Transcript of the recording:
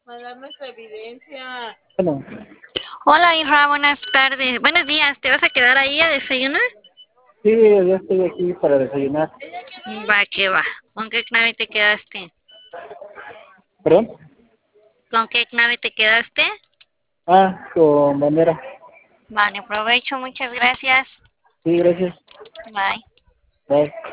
mandar nuestra evidencia. Bueno, Hola, hija, buenas tardes. Buenos días, ¿te vas a quedar ahí a desayunar? sí, ya estoy aquí para desayunar. Va, que va. ¿Con qué clave te quedaste? ¿Perdón? ¿Con qué clave te quedaste? Ah, con bandera. Vale, provecho, muchas gracias. Sí, gracias. Bye. Bye.